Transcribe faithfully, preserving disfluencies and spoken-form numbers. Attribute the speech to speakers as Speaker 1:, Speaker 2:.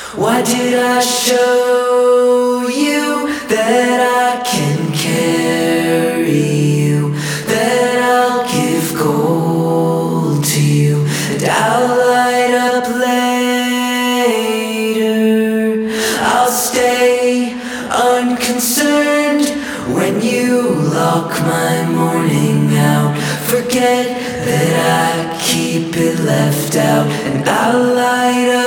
Speaker 1: Why did I show you that I can carry you, that I'll give gold to you, and I'll light up later. I'll stay unconcerned when you lock my morning out. Forget that I keep it left out, and I'll light up